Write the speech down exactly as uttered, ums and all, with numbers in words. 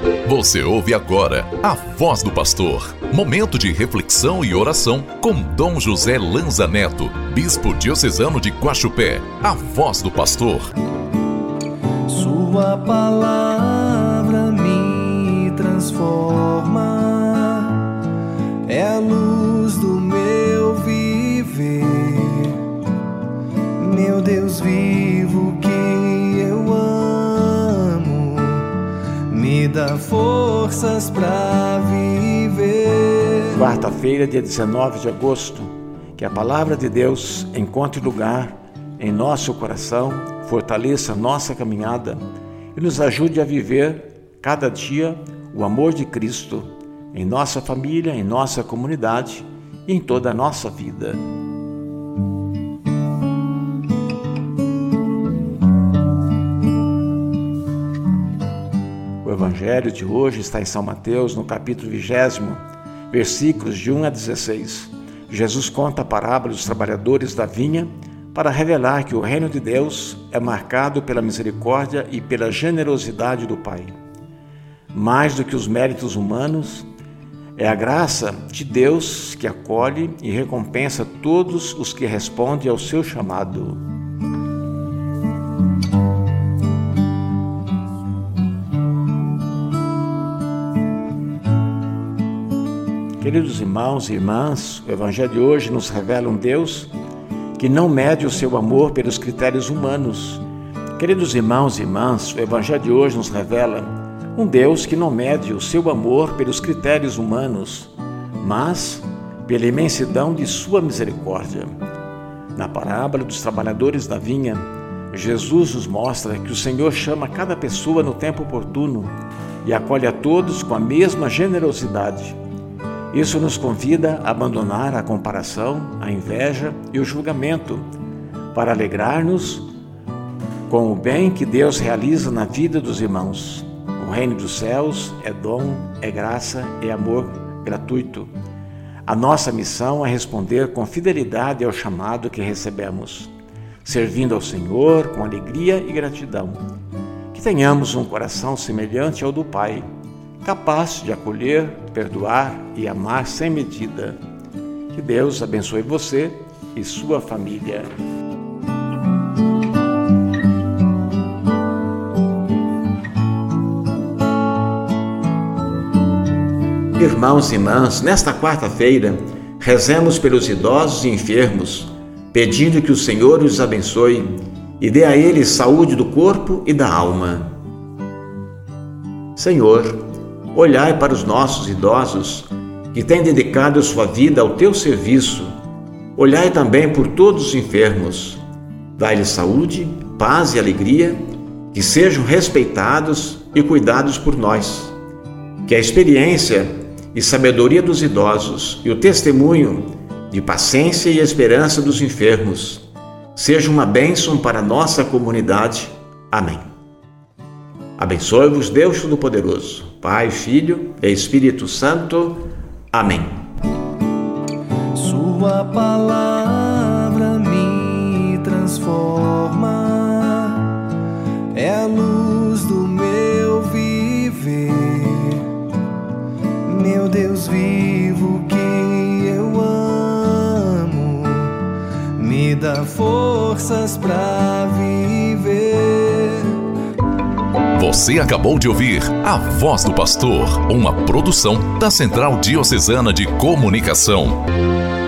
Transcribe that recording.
Você ouve agora a Voz do Pastor, momento de reflexão e oração com Dom José Lanza Neto, bispo diocesano de Guaxupé. A Voz do Pastor. Sua palavra me transforma, é a luz do meu viver, meu Deus vivo que eu amo, me dá forças pra viver. Quarta-feira, dia dezenove de agosto, que a palavra de Deus encontre lugar em nosso coração, fortaleça nossa caminhada e nos ajude a viver cada dia o amor de Cristo em nossa família, em nossa comunidade e em toda a nossa vida. O Evangelho de hoje está em São Mateus, no capítulo vigésimo, versículos de um a dezesseis. Jesus conta a parábola dos trabalhadores da vinha para revelar que o reino de Deus é marcado pela misericórdia e pela generosidade do Pai. Mais do que os méritos humanos, é a graça de Deus que acolhe e recompensa todos os que respondem ao seu chamado. Queridos irmãos e irmãs, o Evangelho de hoje nos revela um Deus que não mede o seu amor pelos critérios humanos. Queridos irmãos e irmãs, o Evangelho de hoje nos revela um Deus que não mede o seu amor pelos critérios humanos, mas pela imensidão de sua misericórdia. Na parábola dos trabalhadores da vinha, Jesus nos mostra que o Senhor chama cada pessoa no tempo oportuno e acolhe a todos com a mesma generosidade. Isso nos convida a abandonar a comparação, a inveja e o julgamento, para alegrar-nos com o bem que Deus realiza na vida dos irmãos. O reino dos céus é dom, é graça, é amor gratuito. A nossa missão é responder com fidelidade ao chamado que recebemos, servindo ao Senhor com alegria e gratidão. Que tenhamos um coração semelhante ao do Pai, capaz de acolher, perdoar e amar sem medida. Que Deus abençoe você e sua família. Irmãos e irmãs, nesta quarta-feira, rezemos pelos idosos e enfermos, pedindo que o Senhor os abençoe e dê a eles saúde do corpo e da alma. Senhor, olhai para os nossos idosos que têm dedicado sua vida ao teu serviço. Olhai também por todos os enfermos. Dai-lhes saúde, paz e alegria, que sejam respeitados e cuidados por nós. Que a experiência e sabedoria dos idosos e o testemunho de paciência e esperança dos enfermos seja uma bênção para a nossa comunidade. Amém. Abençoe-vos Deus Todo-Poderoso, Pai, Filho e Espírito Santo. Amém. Sua palavra me transforma, é a luz do meu viver, meu Deus vivo que eu amo, me dá forças pra viver. Você acabou de ouvir A Voz do Pastor, uma produção da Central Diocesana de Comunicação.